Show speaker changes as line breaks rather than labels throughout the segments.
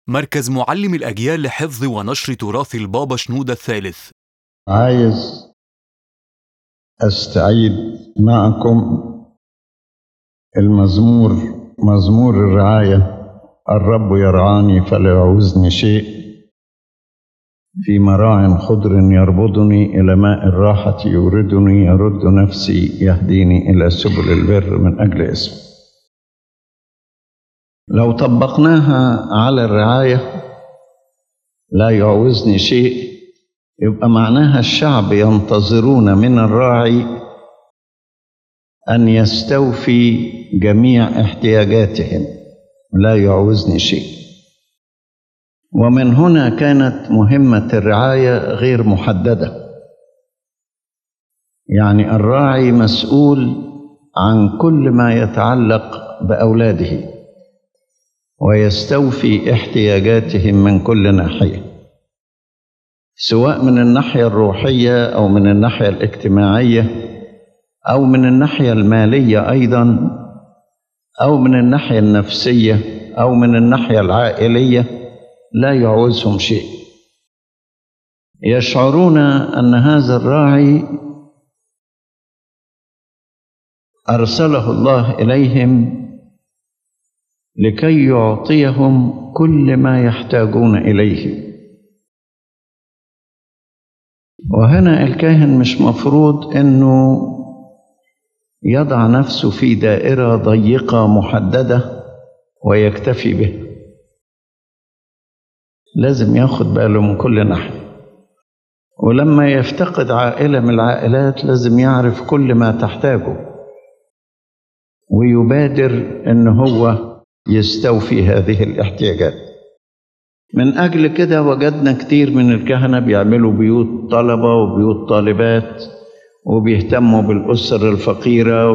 مركز معلم الأجيال لحفظ ونشر تراث البابا شنودة الثالث.
عايز أستعيد معكم المزمور، مزمور الرعاية. الرب يرعاني فلا يعوزني شيء، في مراع خضر يربضني، إلى ماء الراحة يوردني، يرد نفسي، يهديني إلى سبل البر من أجل اسمه. لو طبقناها على الرعاية لا يعوزني شيء، يبقى معناها الشعب ينتظرون من الراعي أن يستوفي جميع احتياجاتهم، لا يعوزني شيء. ومن هنا كانت مهمة الرعاية غير محددة، يعني الراعي مسؤول عن كل ما يتعلق بأولاده ويستوفي احتياجاتهم من كل ناحية، سواء من الناحية الروحية أو من الناحية الاجتماعية أو من الناحية المالية أيضا، أو من الناحية النفسية أو من الناحية العائلية، لا يعوزهم شيء. يشعرون أن هذا الراعي أرسله الله إليهم لكي يعطيهم كل ما يحتاجون إليه. وهنا الكاهن مش مفروض أنه يضع نفسه في دائرة ضيقة محددة ويكتفي به، لازم ياخد باله من كل ناحية. ولما يفتقد عائلة من العائلات لازم يعرف كل ما تحتاجه ويبادر أن هو يستوفي هذه الاحتياجات. من أجل كده وجدنا كتير من الكهنة بيعملوا بيوت طلبة وبيوت طالبات، وبيهتموا بالأسر الفقيرة،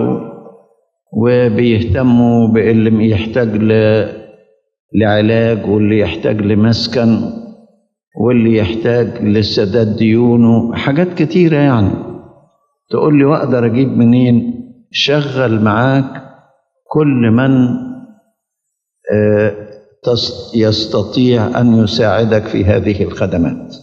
وبيهتموا باللي يحتاج لعلاج، واللي يحتاج لمسكن، واللي يحتاج لسداد ديونه، حاجات كتيرة. يعني تقول لي وأقدر أجيب منين؟ شغل معاك كل من يستطيع أن يساعدك في هذه الخدمات.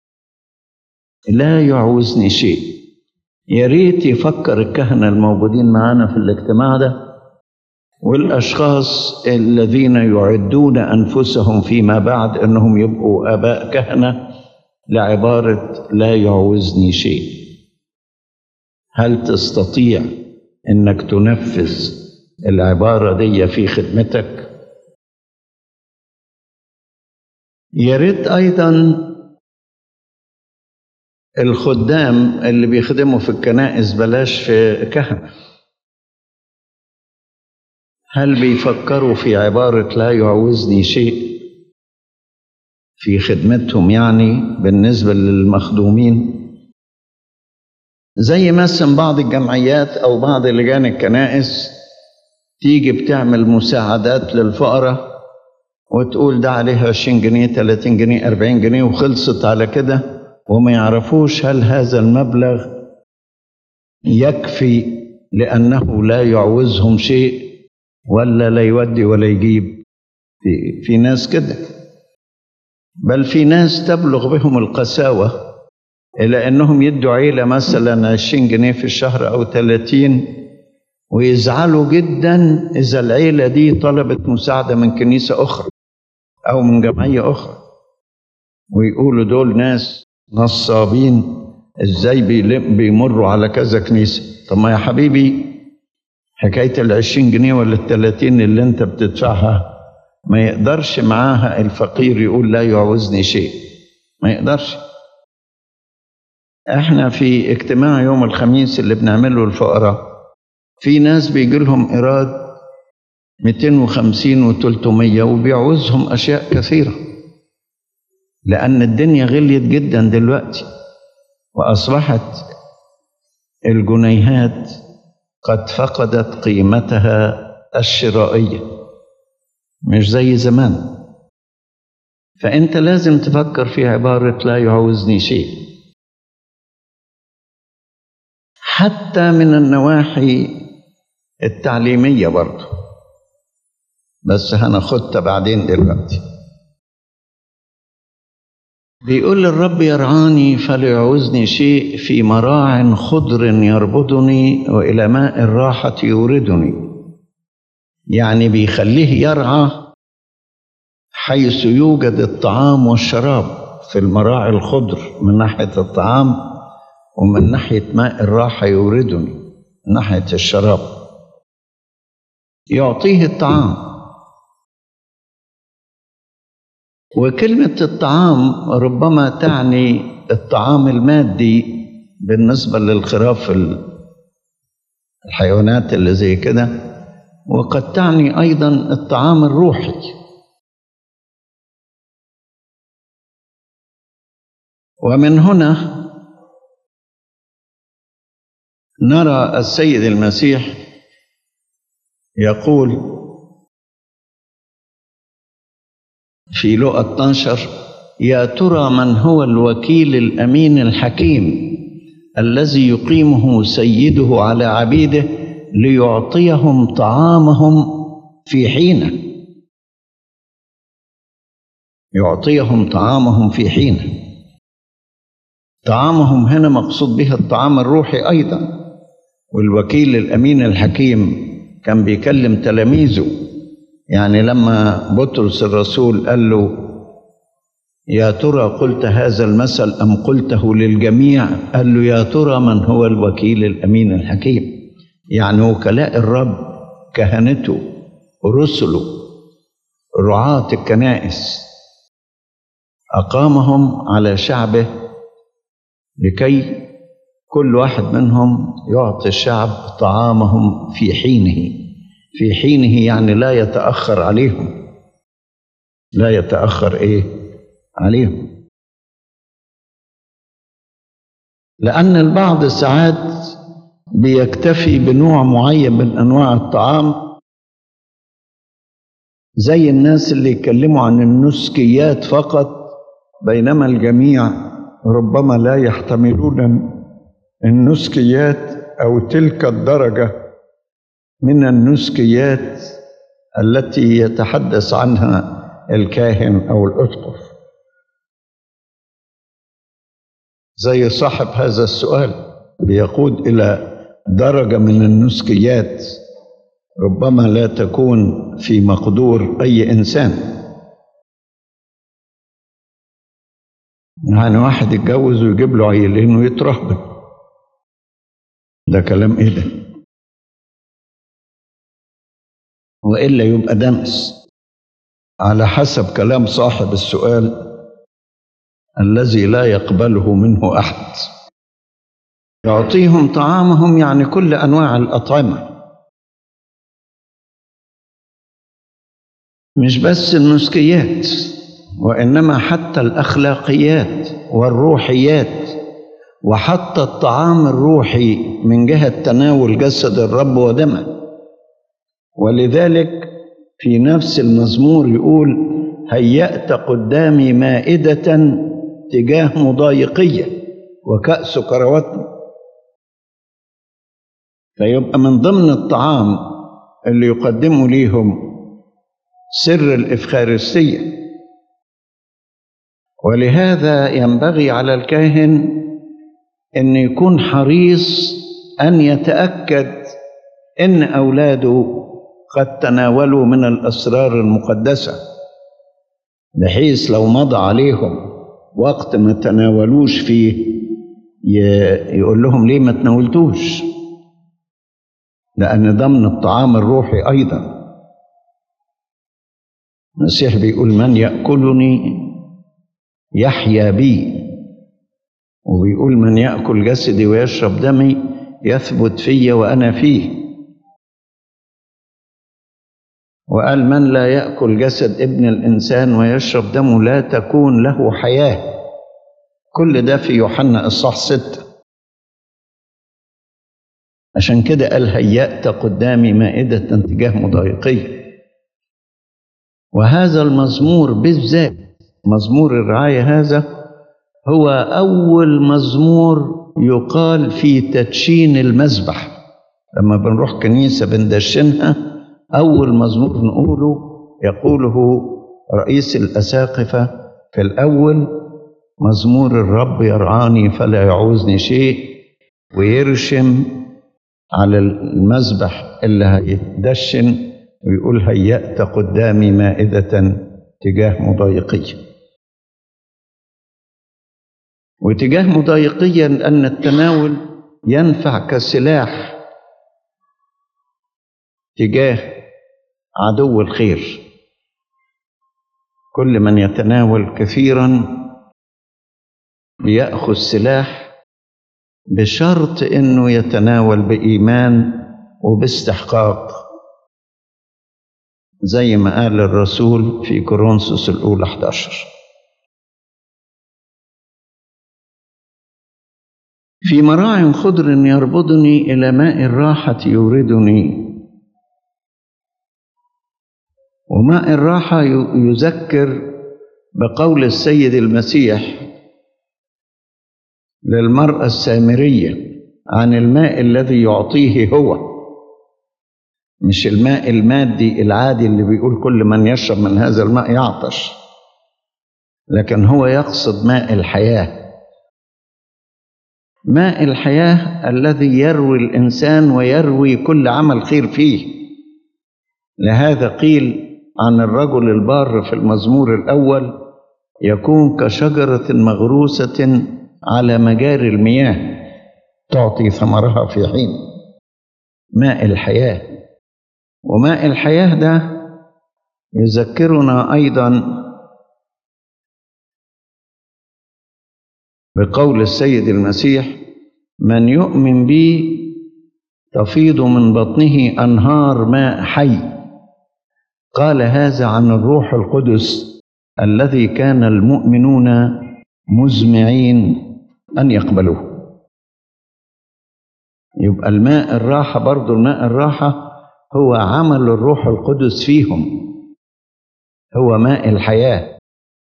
لا يعوزني شيء. يا ريت يفكر الكهنة الموجودين معنا في الاجتماع ده والأشخاص الذين يعدون أنفسهم فيما بعد أنهم يبقوا آباء كهنة لعبارة لا يعوزني شيء. هل تستطيع أنك تنفذ العبارة دي في خدمتك؟ يا ريت أيضا الخدام اللي بيخدموا في الكنائس، بلاش في كهنة، هل بيفكروا في عبارة لا يعوزني شيء في خدمتهم؟ يعني بالنسبة للمخدومين، زي مثلا بعض الجمعيات أو بعض لجان الكنائس تيجي بتعمل مساعدات للفقراء وتقول ده عليها 20 جنيه 30 جنيه 40 جنيه وخلصت على كده، وما يعرفوش هل هذا المبلغ يكفي لأنه لا يعوزهم شيء ولا لا يودي ولا يجيب. في ناس كده، بل في ناس تبلغ بهم القساوة إلى أنهم يدوا عيلة مثلا 20 جنيه في الشهر أو 30، ويزعلوا جدا إذا العيلة دي طلبت مساعدة من كنيسة أخرى أو من جمعية أخرى، ويقولوا دول ناس نصابين، إزاي بيمروا على كذا كنيسة. طب ما يا حبيبي، حكاية 20 جنيه ولا 30 اللي انت بتدفعها ما يقدرش معاها الفقير يقول لا يعوزني شيء، ما يقدرش. احنا في اجتماع يوم الخميس اللي بنعمله الفقراء، في ناس بيجي لهم إيراد 250 و300 وبيعوزهم أشياء كثيرة، لأن الدنيا غليت جدا دلوقتي، وأصبحت الجنيهات قد فقدت قيمتها الشرائية، مش زي زمان. فأنت لازم تفكر في عبارة لا يعوزني شيء، حتى من النواحي التعليمية برضه، بس هناخدها بعدين دلوقتي. بيقول الرب يرعاني فلا يعوزني شيء، في مراع خضر يربضني وإلى ماء الراحة يوردني. يعني بيخليه يرعى حيث يوجد الطعام والشراب، في المراعي الخضر من ناحية الطعام، ومن ناحية ماء الراحة يوردني من ناحية الشراب. يعطيه الطعام. وكلمة الطعام ربما تعني الطعام المادي بالنسبة للخراف الحيوانات اللي زي كده، وقد تعني أيضا الطعام الروحي. ومن هنا نرى السيد المسيح يقول في لوقا 12: يا ترى من هو الوكيل الأمين الحكيم الذي يقيمه سيده على عبيده ليعطيهم طعامهم في حينه. يعطيهم طعامهم في حينه. طعامهم هنا مقصود به الطعام الروحي أيضا. والوكيل الأمين الحكيم كان بيكلم تلاميذه، يعني لما بطرس الرسول قال له يا ترى قلت هذا المثل أم قلته للجميع، قال له يا ترى من هو الوكيل الأمين الحكيم. يعني وكلاء الرب، كهنته، رسله، رعاة الكنائس، أقامهم على شعبه لكي كل واحد منهم يعطي الشعب طعامهم في حينه. في حينه يعني لا يتأخر عليهم. لا يتأخر عليهم. لأن البعض ساعات بيكتفي بنوع معين من أنواع الطعام، زي الناس اللي يتكلموا عن النسكيات فقط، بينما الجميع ربما لا يحتملون النسكيات أو تلك الدرجة من النسكيات التي يتحدث عنها الكاهن أو الأسقف. زي صاحب هذا السؤال بيقود إلى درجة من النسكيات ربما لا تكون في مقدور أي إنسان. يعني واحد يتجوز ويجيب له عيلين ويترهبن، ده كلام إيه ده؟ وإلا يبقى دنس، على حسب كلام صاحب السؤال الذي لا يقبله منه أحد. يعطيهم طعامهم يعني كل أنواع الأطعمة، مش بس النسكيات، وإنما حتى الأخلاقيات والروحيات، وحتى الطعام الروحي من جهة تناول جسد الرب ودمه. ولذلك في نفس المزمور يقول هيأت قدامي مائدة تجاه مضايقية وكأس كروتني. فيبقى من ضمن الطعام اللي يقدموا ليهم سر الإفخارستية. ولهذا ينبغي على الكاهن أن يكون حريص أن يتأكد أن أولاده قد تناولوا من الأسرار المقدسة، بحيث لو مضى عليهم وقت ما تناولوش فيه يقول لهم ليه ما تناولتوش، لأن ضمن الطعام الروحي أيضا. المسيح بيقول من يأكلني يحيا بي، وبيقول من يأكل جسدي ويشرب دمي يثبت في وأنا فيه. وقال من لا يأكل جسد ابن الإنسان ويشرب دمه لا تكون له حياة. كل ده في يوحنا إصحاح 6. عشان كده قال هيأت قدامي مائدة تجاه مضايقية. وهذا المزمور بالذات، مزمور الرعاية، هذا هو أول مزمور يقال في تدشين المذبح. لما بنروح كنيسة بندشنها، أول مزمور نقوله يقوله رئيس الأساقفة في الأول مزمور الرب يرعاني فلا يعوزني شيء، ويرشم على المذبح اللي هيتدشن ويقول هيأت قدامي مائدة تجاه مضايقي. وتجاه مضايقي لأن التناول ينفع كسلاح تجاه عدو الخير. كل من يتناول كثيرا بيأخذ سلاح، بشرط انه يتناول بإيمان وباستحقاق، زي ما قال الرسول في كورنثوس الأولى 11. في مراع خضر يربضني إلى ماء الراحة يوردني. وماء الراحة يذكر بقول السيد المسيح للمرأة السامرية عن الماء الذي يعطيه هو، مش الماء المادي العادي اللي بيقول كل من يشرب من هذا الماء يعطش، لكن هو يقصد ماء الحياة، ماء الحياة الذي يروي الإنسان ويروي كل عمل خير فيه. لهذا قيل عن الرجل البار في المزمور الأول يكون كشجرة مغروسة على مجاري المياه تعطي ثمرها في حين. ماء الحياة. وماء الحياة ده يذكرنا أيضا بقول السيد المسيح من يؤمن بي تفيض من بطنه أنهار ماء حي. قال هذا عن الروح القدس الذي كان المؤمنون مزمعين أن يقبلوه. يبقى الماء الراحة، برضو الماء الراحة هو عمل الروح القدس فيهم، هو ماء الحياة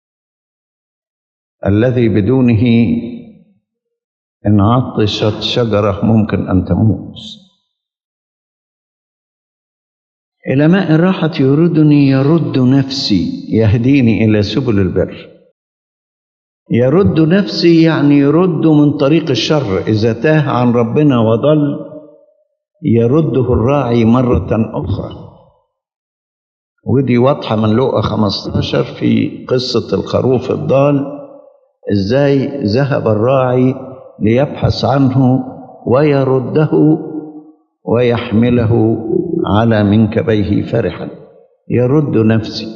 الذي بدونه إن عطشت شجرة ممكن أن تموت. إلى ماء الراحة يردني، يرد نفسي، يهديني إلى سبل البر. يرد نفسي يعني يرد من طريق الشر، إذا تاه عن ربنا وضل يرده الراعي مرة أخرى. ودي واضحة من لوقا 15 في قصة الخروف الضال، إزاي ذهب الراعي ليبحث عنه ويرده ويحمله على منكبيه فرحا. يرد نفسي.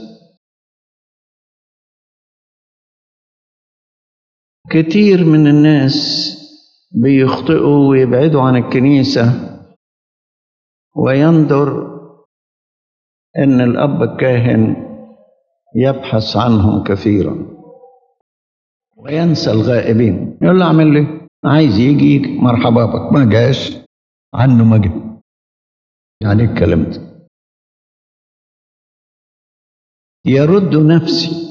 كتير من الناس بيخطئوا ويبعدوا عن الكنيسة وينظر إن الأب الكاهن يبحث عنهم كثيرا وينسى الغائبين. يقول له أعمل لي، عايز يجي مرحبا بك، ما جاش عنه ما جه. يعني الكلام ده يرد نفسي.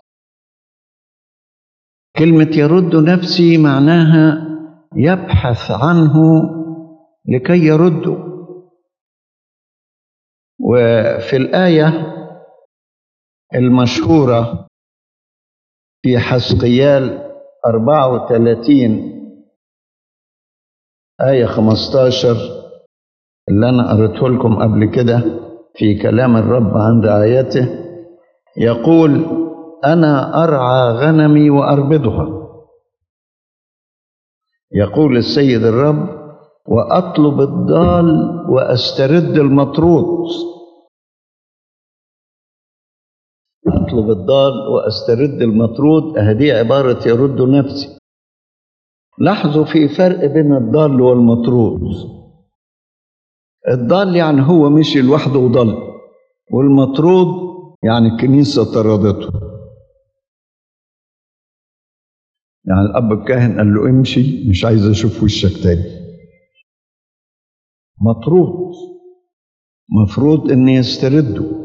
كلمة يرد نفسي معناها يبحث عنه لكي يرده. وفي الآية المشهورة في حزقيال 34 آية 15 اللي أنا قرأته لكم قبل كده في كلام الرب عند آياته، يقول أنا أرعى غنمي وأربضها، يقول السيد الرب، وأطلب الضال وأسترد المطرود. أطلب الضال وأسترد المطرود، هذه عبارة يرد نفسي. لاحظوا في فرق بين الضال والمطرود. الضال يعني هو مشي لوحده وضل، والمطرود يعني الكنيسة طردته. يعني الأب الكاهن قال له امشي، مش عايز أشوف وشك تاني. مطرود، مفروض إن يسترده.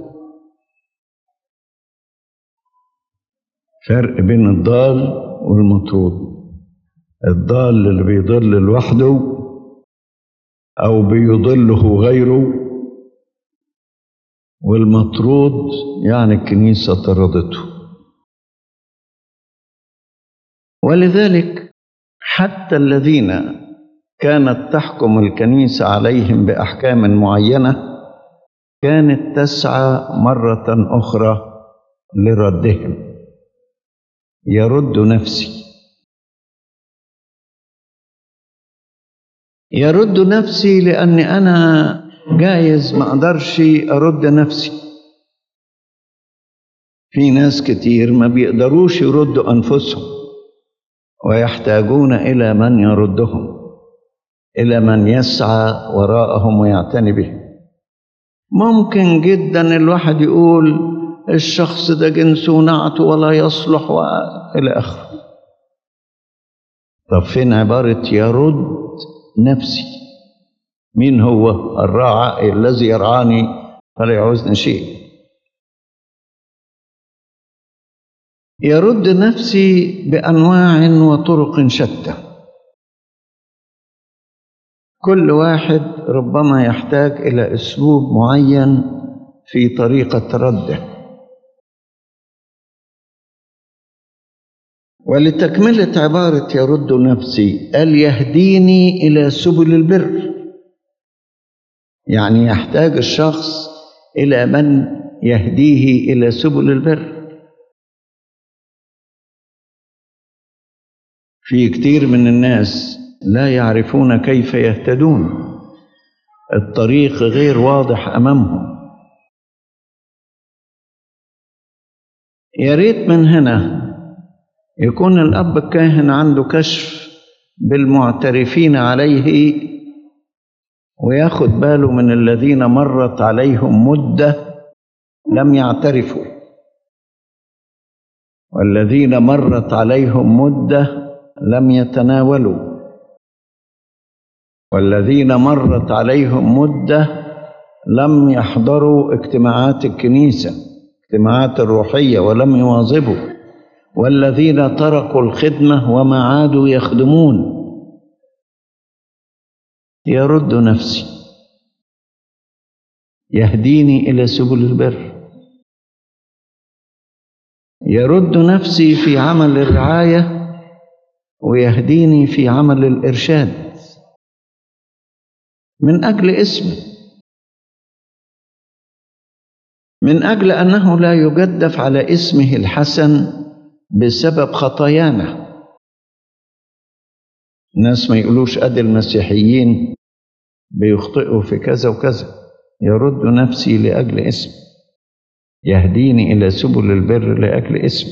فرق بين الضال والمطرود. الضال اللي بيضل لوحده أو بيضله غيره، والمطرود يعني الكنيسة طردته. ولذلك حتى الذين كانت تحكم الكنيسة عليهم بأحكام معينة كانت تسعى مرة أخرى لردهم. يرد نفسي، يرد نفسي لأني أنا جايز ما أقدرش أرد نفسي. في ناس كتير ما بيقدروش يردوا أنفسهم ويحتاجون إلى من يردهم، إلى من يسعى وراءهم ويعتني بهم. ممكن جدا الواحد يقول الشخص ده جنسه نعته ولا يصلح وإلى آخره. طب فين عبارة يرد نفسي؟ مين هو الراعي الذي يرعاني فلا يعوزني شيء؟ يرد نفسي بأنواع وطرق شتى. كل واحد ربما يحتاج إلى أسلوب معين في طريقة رده. ولتكملة عبارة يرد نفسي قال يهديني إلى سبل البر، يعني يحتاج الشخص إلى من يهديه إلى سبل البر. في كتير من الناس لا يعرفون كيف يهتدون، الطريق غير واضح أمامهم. يا ريت من هنا يكون الأب الكاهن عنده كشف بالمعترفين عليه وياخد باله من الذين مرت عليهم مدة لم يعترفوا، والذين مرت عليهم مدة لم يتناولوا، والذين مرت عليهم مدة لم يحضروا اجتماعات الكنيسة، اجتماعات الروحية، ولم يواظبوا، والذين تركوا الخدمة وما عادوا يخدمون. يرد نفسي، يهديني إلى سبل البر. يرد نفسي في عمل الرعاية ويهديني في عمل الإرشاد من أجل اسمه، من أجل أنه لا يجدف على اسمه الحسن بسبب خطايانا. الناس ما يقولوش أدي المسيحيين بيخطئوا في كذا وكذا. يرد نفسي لأجل اسم، يهديني إلى سبل البر لأجل اسم.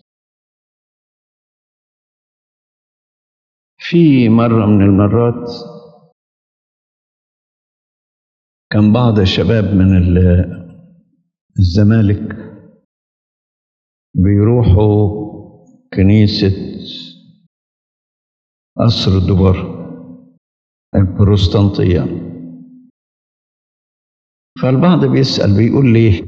في مرة من المرات كان بعض الشباب من الزمالك بيروحوا كنيسة قصر الدبر البروتستانتية، فالبعض بيسأل بيقول ليه؟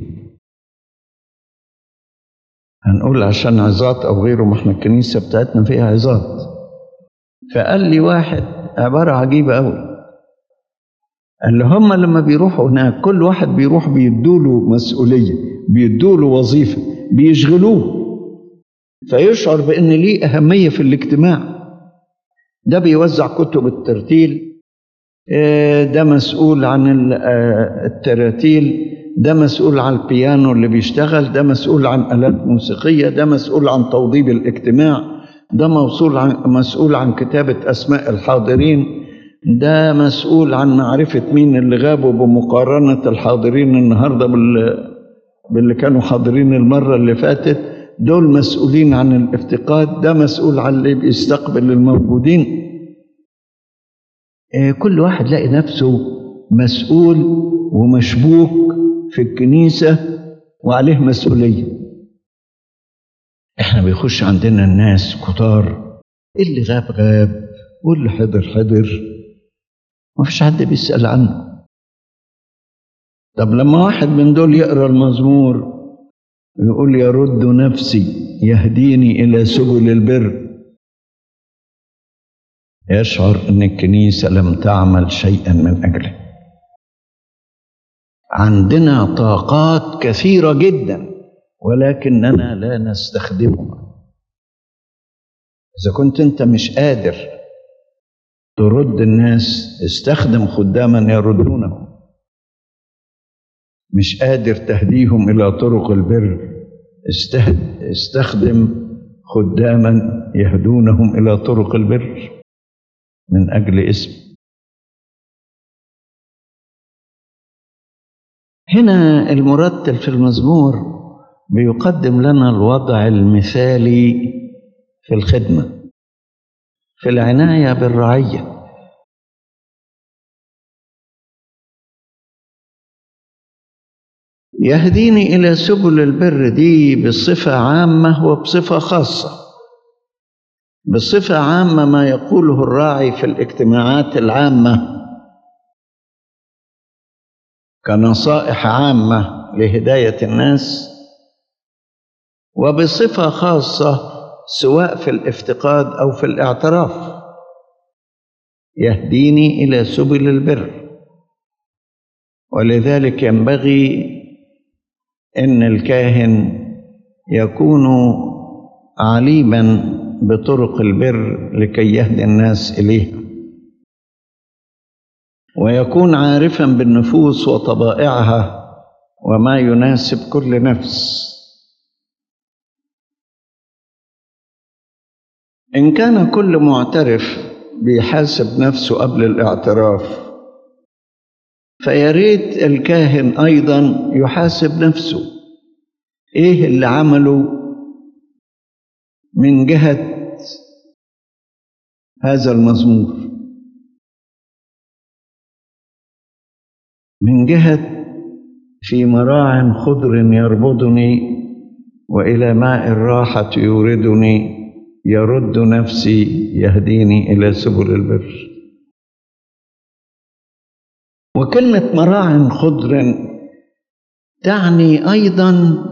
هنقول عشان عظات أو غيره، ما احنا الكنيسة بتاعتنا فيها عظات. فقال لي واحد عبارة عجيبة أوي، قال له هم لما بيروحوا هناك كل واحد بيروح بيدوله مسؤولية، بيدوله وظيفة، بيشغلوه، فيشعر بأن ليه أهمية في الاجتماع. ده بيوزع كتب الترتيل، ده مسؤول عن التراتيل، ده مسؤول عن البيانو اللي بيشتغل، ده مسؤول عن آلات موسيقية، ده مسؤول عن توضيب الاجتماع، ده مسؤول عن كتابة أسماء الحاضرين، ده مسؤول عن معرفة مين اللي غابوا بمقارنة الحاضرين النهاردة باللي كانوا حاضرين المرة اللي فاتت، دول مسؤولين عن الافتقاد، ده مسؤول عن اللي بيستقبل الموجودين. كل واحد لاقي نفسه مسؤول ومشبوك في الكنيسة وعليه مسؤولية. احنا بيخش عندنا الناس كتار، اللي غاب غاب واللي حضر حضر، ما فيش حد بيسأل عنه. طب لما واحد من دول يقرأ المزمور يقول يرد نفسي يهديني إلى سبل البر، يشعر أن الكنيسة لم تعمل شيئا من أجله. عندنا طاقات كثيرة جدا ولكننا لا نستخدمها. إذا كنت أنت مش قادر ترد الناس، استخدم خداما يردونهم. مش قادر تهديهم إلى طرق البر، استخدم خداما يهدونهم إلى طرق البر من أجل اسم. هنا المرتل في المزمور بيقدم لنا الوضع المثالي في الخدمة، في العناية بالرعية. يهديني إلى سبل البر دي بصفة عامة وبصفة خاصة. بصفة عامة ما يقوله الراعي في الاجتماعات العامة كنصائح عامة لهداية الناس، وبصفة خاصة سواء في الافتقاد أو في الاعتراف. يهديني إلى سبل البر. ولذلك ينبغي أن الكاهن يكون عليما بطرق البر لكي يهدي الناس إليها، ويكون عارفا بالنفوس وطبائعها وما يناسب كل نفس. إن كان كل معترف بيحاسب نفسه قبل الاعتراف، فياريت الكاهن أيضا يحاسب نفسه. إيه اللي عمله من جهة هذا المزمور، من جهة في مراع خضر يربضني وإلى ماء الراحة يوردني، يرد نفسي، يهديني إلى سبل البر. وكلمة مراع خضر تعني أيضا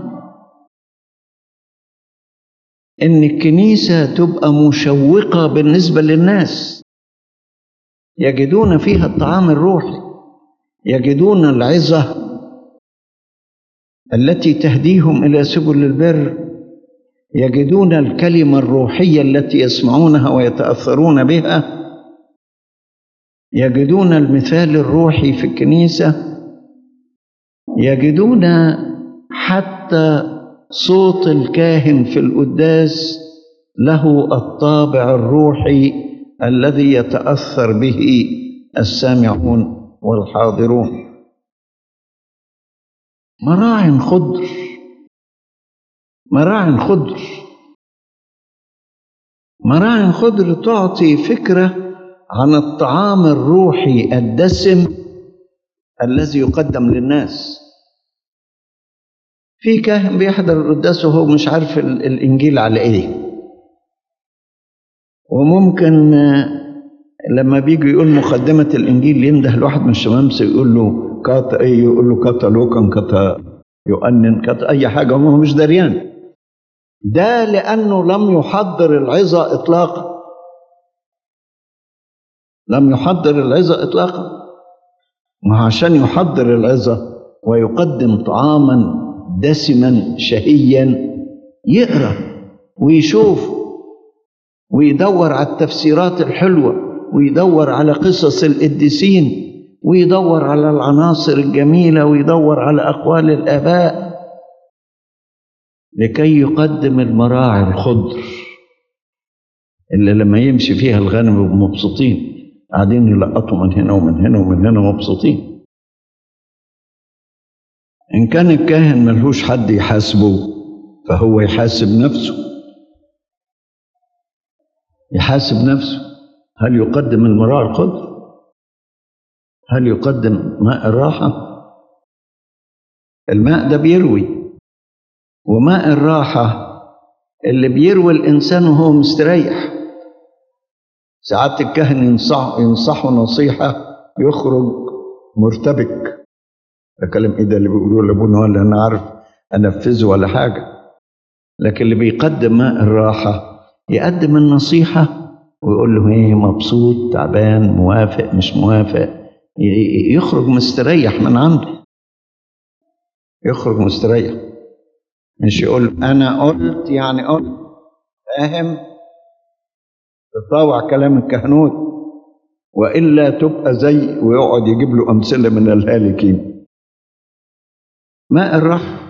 إن الكنيسة تبقى مشوقة بالنسبة للناس، يجدون فيها الطعام الروحي، يجدون العظة التي تهديهم إلى سبل البر، يجدون الكلمة الروحية التي يسمعونها ويتأثرون بها، يجدون المثال الروحي في الكنيسة، يجدون حتى صوت الكاهن في القداس له الطابع الروحي الذي يتأثر به السامعون والحاضرون. مراع خضر، مراع خضر، مراع خضر تعطي فكرة عن الطعام الروحي الدسم الذي يقدم للناس. في كاهن بيحضر القداس وهو مش عارف الإنجيل على إيه، وممكن لما بيجي يقول مقدمة الإنجيل ينده لواحد من الشمامسة يقول له كاتا إيه، يقول له كاتا لوكان، كاتا يؤنن، كاتا أي حاجة، وهو مش دريان. ده لأنه لم يحضر العظة إطلاقا، لم يحضر العظة إطلاقا. وعشان يحضر العظة ويقدم طعاما دسما شهيا يقرأ ويشوف ويدور على التفسيرات الحلوة، ويدور على قصص القديسين، ويدور على العناصر الجميلة، ويدور على أقوال الآباء لكي يقدم المراعي الخضر اللي لما يمشي فيها الغنم مبسوطين، قاعدين يلقطوا من هنا ومن هنا ومن هنا مبسوطين. إن كان الكاهن ملهوش حد يحاسبه فهو يحاسب نفسه، يحاسب نفسه. هل يقدم المراعي الخضر؟ هل يقدم ماء الراحة؟ الماء ده بيروي، وماء الراحة اللي بيروي الإنسان وهو مستريح. ساعات الكاهن ينصحه نصيحة يخرج مرتبك، أكلم إيه ده اللي بيقولوه لأبونا ولا أنا عارف أنفذه ولا حاجة. لكن اللي بيقدم ماء الراحة يقدم النصيحة ويقول له إيه، مبسوط، تعبان، موافق، مش موافق، يخرج مستريح من عنده، يخرج مستريح. مش يقول أنا قلت يعني قلت، فاهم؟ تطاوع كلام الكهنوت، وإلا تبقى زي ويقعد يجيب له أمثلة من الهالكين. ماء الراحة.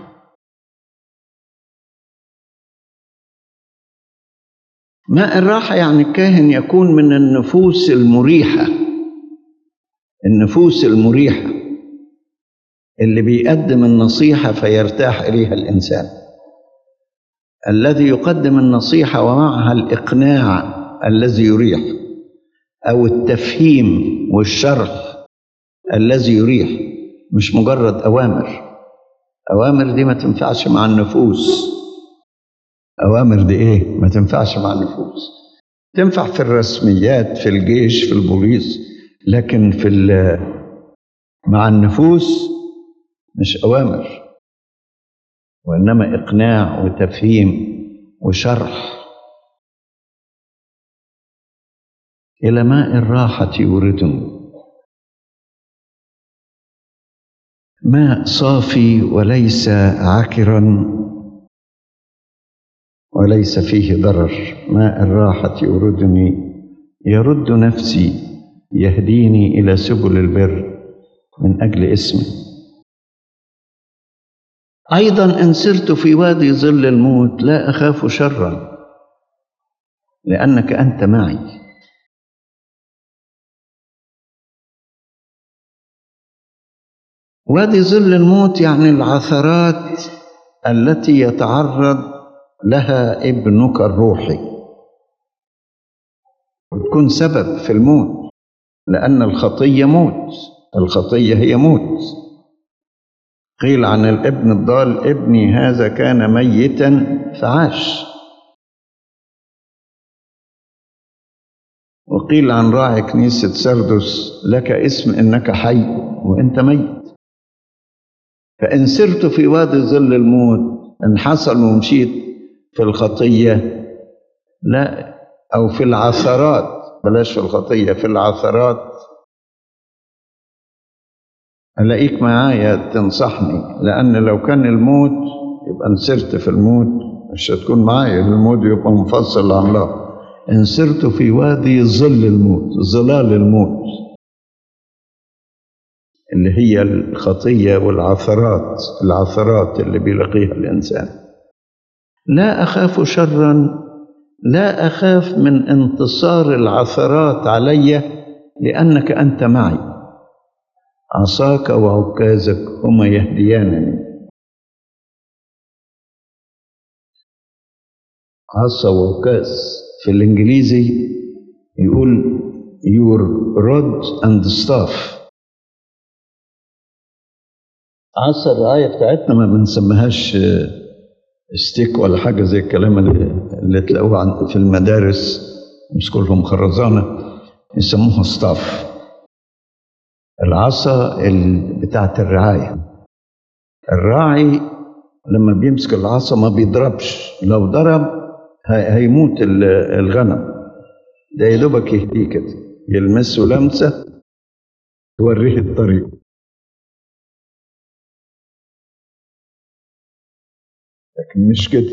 ماء الراحة يعني الكاهن يكون من النفوس المريحة، النفوس المريحة اللي بيقدم النصيحة فيرتاح إليها الإنسان، الذي يقدم النصيحة ومعها الإقناع الذي يريح، أو التفهيم والشرح الذي يريح، مش مجرد أوامر. أوامر دي ما تنفعش مع النفوس. أوامر دي إيه؟ ما تنفعش مع النفوس. تنفع في الرسميات، في الجيش، في البوليس، لكن مع النفوس مش أوامر، وإنما إقناع وتفهيم وشرح. إلى ماء الراحة يوردني، ماء صافي وليس عكرا وليس فيه ضرر. ماء الراحة يوردني، يرد نفسي، يهديني إلى سبل البر من أجل اسمه. أيضا إن سرت في وادي ظل الموت لا أخاف شرا لأنك أنت معي. وادي ظل الموت يعني العثرات التي يتعرض لها ابنك الروحي، وتكون سبب في الموت، لأن الخطية موت، الخطية هي موت. قيل عن الابن الضال: ابني هذا كان ميتا فعاش. وقيل عن راعي كنيسة سردس: لك اسم إنك حي وإنت ميت. فإن سرت في وادي ظل الموت، إن حصل ومشيت في الخطية، لا، أو في العثرات، بلاش في الخطية، في العثرات، ألاقيك معايا تنصحني، لأن لو كان الموت يبقى إن سرت في الموت مش هتكون معايا، الموت يبقى منفصل عن الله. إن سرت في وادي ظل الموت، ظلال الموت اللي هي الخطية والعثرات، العثرات اللي بيلاقيها الإنسان، لا أخاف شرا، لا أخاف من انتصار العثرات علي لأنك أنت معي. عصاك وعكازك هما يهديانني. عصا وعكاز في الإنجليزي يقول your rod and staff. عصا الرعاية بتاعتنا ما بنسميهاش ستيك ولا حاجة زي الكلام اللي تلاقوه في المدارس، مش كلهم خرزانة، يسموها ستاف. العصا بتاعت الرعاية. الراعي لما بيمسك العصا ما بيضربش، لو ضرب هيموت الغنم. ده يا دوبك يهديه كده، يلمسه لمسة توريه الطريق. لكن مش كده.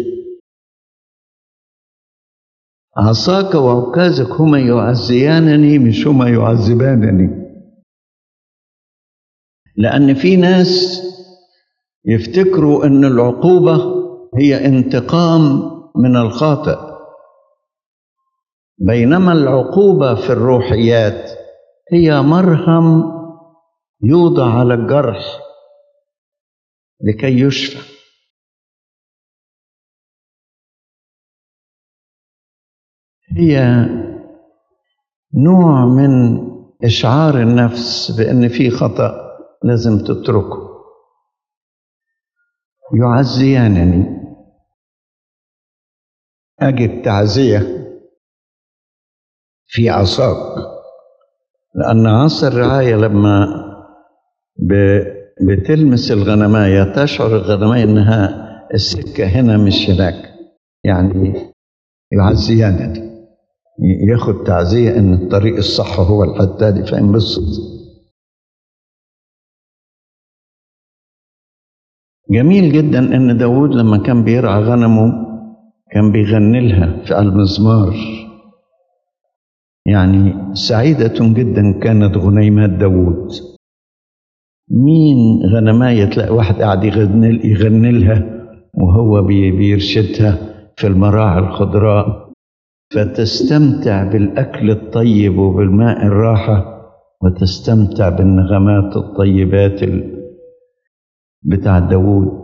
عصاك وعكازك هما يعزيانني مش هما يعذبانني. لأن في ناس يفتكروا أن العقوبة هي انتقام من الخاطئ، بينما العقوبة في الروحيات هي مرهم يوضع على الجرح لكي يشفى. هي نوع من إشعار النفس بأن في خطأ لازم تتركه. يعزيانني، أجد تعزية في عصاك، لأن عصا الرعاية لما بتلمس الغنماية تشعر الغنماية إنها السكة هنا مش هناك، يعني يعزيانني، ياخد تعزية إن الطريق الصح هو الحتة دي، فينبسط. جميل جدا إن داود لما كان بيرعى غنمه كان بيغني لها في المزمار: يعني سعيدة جدا كانت غنيمات داود. مين غنماية تلاقي واحد قاعد يغني لها وهو بيرشدها في المراعي الخضراء، فتستمتع بالأكل الطيب وبالماء الراحة، وتستمتع بالنغمات الطيبات بتاع داود.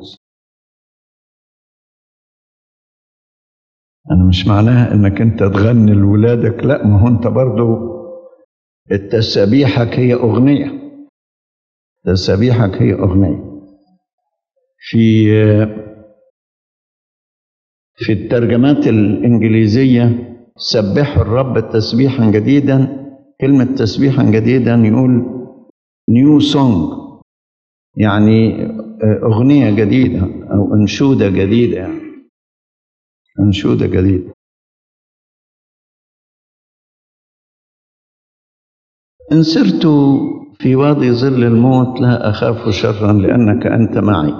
أنا مش معناها إنك أنت تغني لولادك، لا، ما هو أنت برضو تسابيحك هي أغنية، تسابيحك هي أغنية. في الترجمات الإنجليزية سبحوا الرب تسبيحا جديدا، كلمة تسبيحا جديدا يقول نيو سونج، يعني أغنية جديدة أو أنشودة جديدة، يعني أنشودة جديدة. إن سرت في وادي ظل الموت لا أخاف شرا لأنك أنت معي.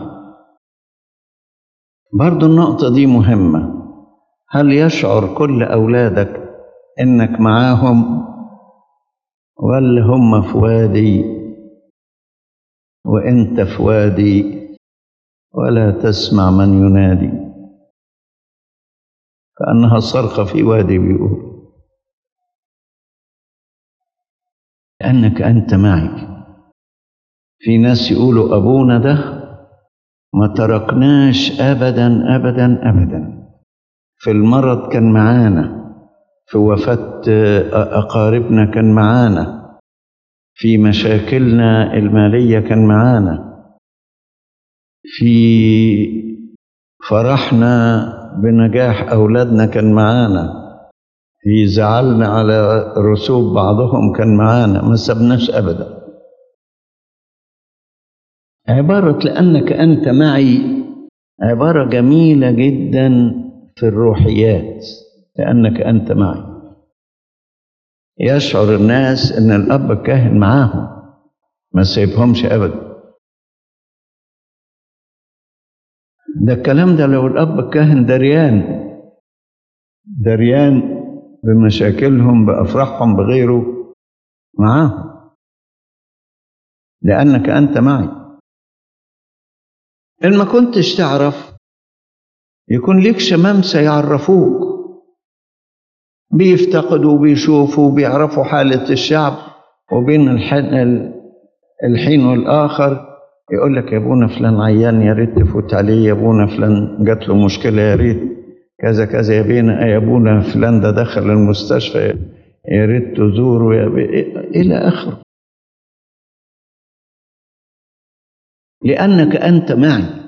برضو النقطة دي مهمة. هل يشعر كل أولادك إنك معاهم، ولا هم في وادي وإنت في وادي ولا تسمع من ينادي؟ كأنها صرخة في وادي بيقول لأنك أنت معي. في ناس يقولوا أبونا ده ما تركناش أبدا أبدا أبدا، في المرض كان معانا، في وفاة أقاربنا كان معانا، في مشاكلنا المالية كان معانا، في فرحنا بنجاح أولادنا كان معانا، في زعلنا على رسوب بعضهم كان معانا، ما سبناش أبدا. عبارة لأنك أنت معي عبارة جميلة جدا في الروحيات. لأنك أنت معي يشعر الناس أن الأب الكاهن معاهم، ما سيبهمش أبدا. ده الكلام ده لو الأب الكاهن دريان بمشاكلهم بأفراحهم بغيره، معاهم. لأنك أنت معي. إن ما كنتش تعرف يكون ليك شمامسة يعرفوك، بيفتقدوا وبيشوفوا وبيعرفوا حالة الشعب، وبين الحين والآخر يقول لك يا ابونا فلان عيان يا ريت تفوت عليه، يا ابونا فلان جات له مشكلة يا ريت كذا كذا، يا ابونا فلان ده دخل المستشفى يا ريت تزوره إلى آخره. لأنك أنت معي.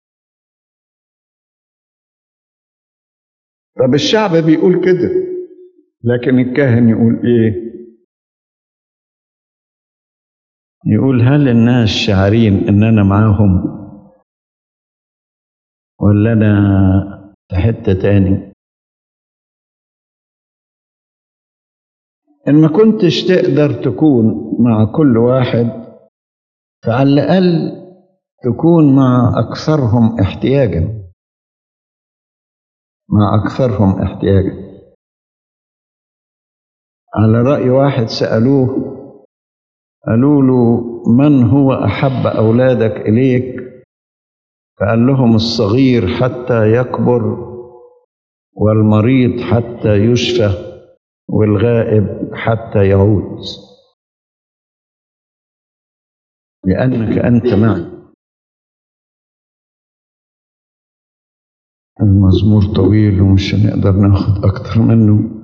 طب الشعب بيقول كده، لكن الكاهن يقول إيه؟ يقول هل الناس شاعرين إن أنا معاهم ولا أنا في حتة تاني؟ إن ما كنتش تقدر تكون مع كل واحد، فعلى الأقل تكون مع أكثرهم احتياجا، مع أكثرهم احتياجا. على رأي واحد سألوه، قالوا له من هو أحب أولادك إليك؟ فقال لهم الصغير حتى يكبر، والمريض حتى يشفى، والغائب حتى يعود. لأنك أنت معي. المزمور طويل ومش هنقدر ناخد أكتر منه.